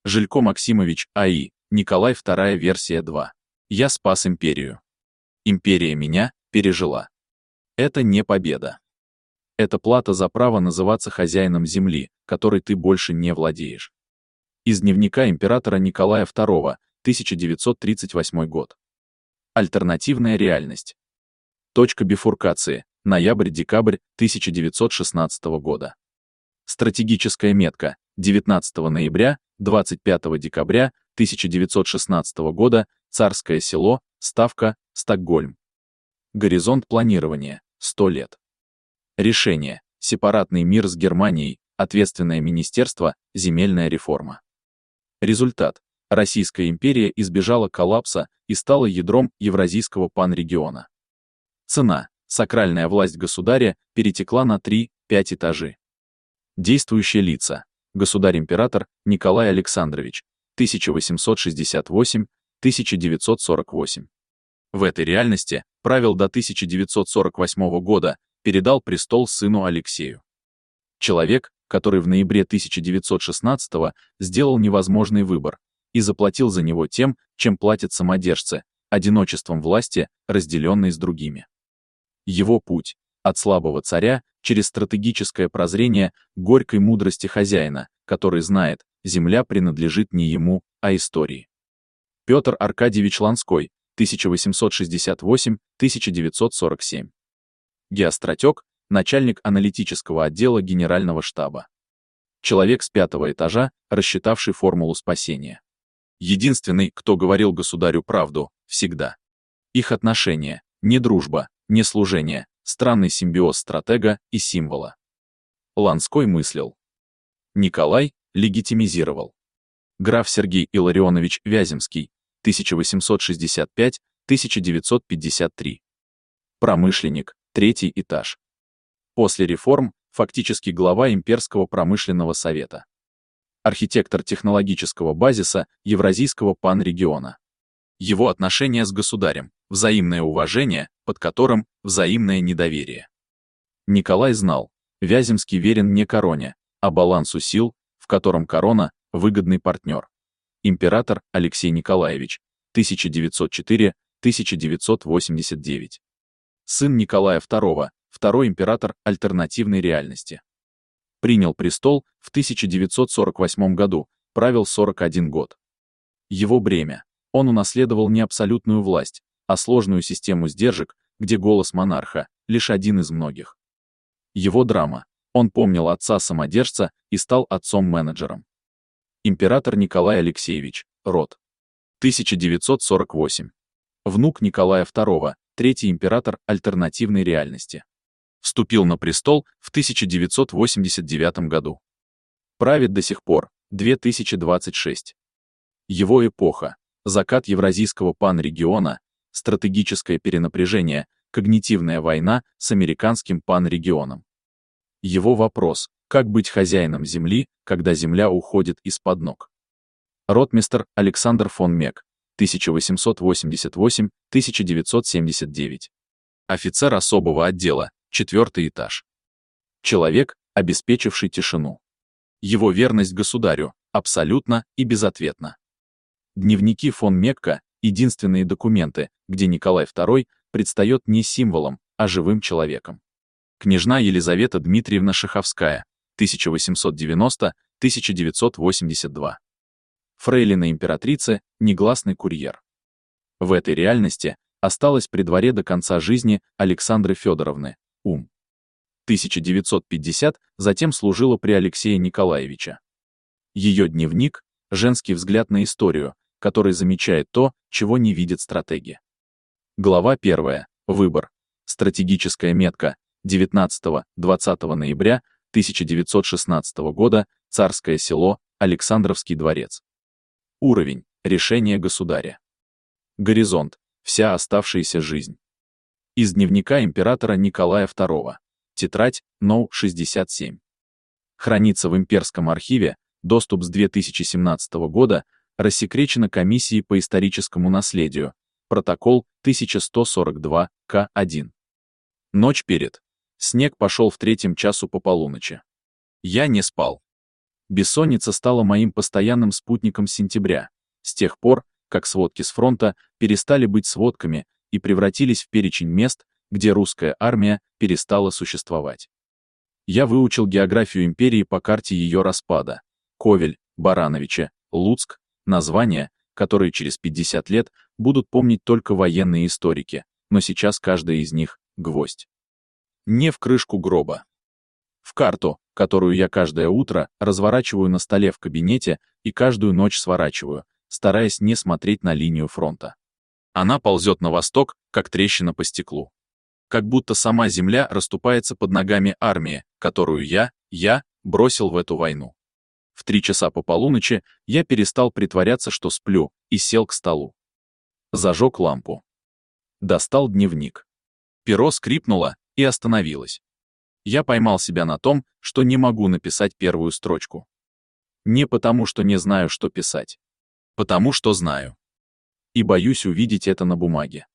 Жилько Максимович А.И. Николай II версия 2. Я спас империю. Империя меня пережила. Это не победа. Это плата за право называться хозяином земли, которой ты больше не владеешь. Из дневника императора Николая II, 1938 год. Альтернативная реальность. Точка бифуркации. Ноябрь-декабрь 1916 года. Стратегическая метка. 19 ноября, 25 декабря 1916 года. Царское село, Ставка, Стокгольм. Горизонт планирования. 100 лет. Решение. Сепаратный мир с Германией. Ответственное министерство. Земельная реформа. Результат. Российская империя избежала коллапса и стала ядром евразийского панрегиона. Цена. Сакральная власть государя перетекла на 3-5 этажей. Действующие лица. Государь-император Николай Александрович, 1868-1948. В этой реальности правил до 1948 года, передал престол сыну Алексею. Человек, который в ноябре 1916 сделал невозможный выбор и заплатил за него тем, чем платят самодержцы, одиночеством власти, разделенной с другими. Его путь от слабого царя через стратегическое прозрение к горькой мудрости хозяина, который знает, земля принадлежит не ему, а истории. Петр Аркадьевич Ланской, 1868-1947. Геостратег, начальник аналитического отдела Генерального штаба. Человек с 5-го этажа, рассчитавший формулу спасения. Единственный, кто говорил государю правду, всегда. Их отношения, не дружба, не служение, странный симбиоз стратега и символа. Ланской мыслил. Николай легитимизировал. Граф Сергей Илларионович Вяземский, 1865-1953. Промышленник, 3-й этаж. После реформ, фактически глава Имперского промышленного совета. Архитектор технологического базиса Евразийского панрегиона. Его отношения с государем, взаимное уважение, под которым взаимное недоверие. Николай знал, Вяземский верен не короне, а балансу сил, в котором корона – выгодный партнер. Император Алексей Николаевич, 1904-1989. Сын Николая II, второй император альтернативной реальности. Принял престол в 1948 году, правил 41 год. Его бремя. Он унаследовал не абсолютную власть, а сложную систему сдержек, где голос монарха — лишь один из многих. Его драма. Он помнил отца-самодержца и стал отцом-менеджером. Император Николай Алексеевич, род. 1948. Внук Николая II, третий император альтернативной реальности. Вступил на престол в 1989 году. Правит до сих пор, 2026. Его эпоха. Закат евразийского панрегиона, стратегическое перенапряжение, когнитивная война с американским панрегионом. Его вопрос: как быть хозяином земли, когда земля уходит из-под ног? Ротмистр Александр фон Мек, 1888-1979. Офицер особого отдела, 4-й этаж. Человек, обеспечивший тишину. Его верность государю, абсолютно и безответна. Дневники фон Мекка — единственные документы, где Николай II предстает не символом, а живым человеком. Княжна Елизавета Дмитриевна Шаховская, 1890-1982. Фрейлина императрицы, негласный курьер. В этой реальности осталась при дворе до конца жизни Александры Федоровны, ум. 1950, затем служила при Алексее Николаевиче. Ее дневник — женский взгляд на историю, который замечает то, чего не видят стратеги. Глава 1. Выбор. Стратегическая метка. 19-20 ноября 1916 года. Царское село, Александровский дворец. Уровень. Решение государя. Горизонт. Вся оставшаяся жизнь. Из дневника императора Николая II. Тетрадь, НОУ 67. Хранится в Имперском архиве, доступ с 2017 года, рассекречено комиссией по историческому наследию, протокол 1142, К1. Ночь перед. Снег пошел в 3 часу по полуночи. Я не спал. Бессонница стала моим постоянным спутником с сентября, с тех пор, как сводки с фронта перестали быть сводками и превратились в перечень мест, где русская армия перестала существовать. Я выучил географию империи по карте ее распада. Ковель, Барановичи, Луцк — названия, которые через 50 лет будут помнить только военные историки, но сейчас каждая из них — гвоздь. Не в крышку гроба. В карту, которую я каждое утро разворачиваю на столе в кабинете и каждую ночь сворачиваю, стараясь не смотреть на линию фронта. Она ползет на восток, как трещина по стеклу. Как будто сама земля расступается под ногами армии, которую я бросил в эту войну. В 3 часа по полуночи я перестал притворяться, что сплю, и сел к столу. Зажег лампу. Достал дневник. Перо скрипнуло и остановилось. Я поймал себя на том, что не могу написать первую строчку. Не потому, что не знаю, что писать. Потому что знаю. И боюсь увидеть это на бумаге.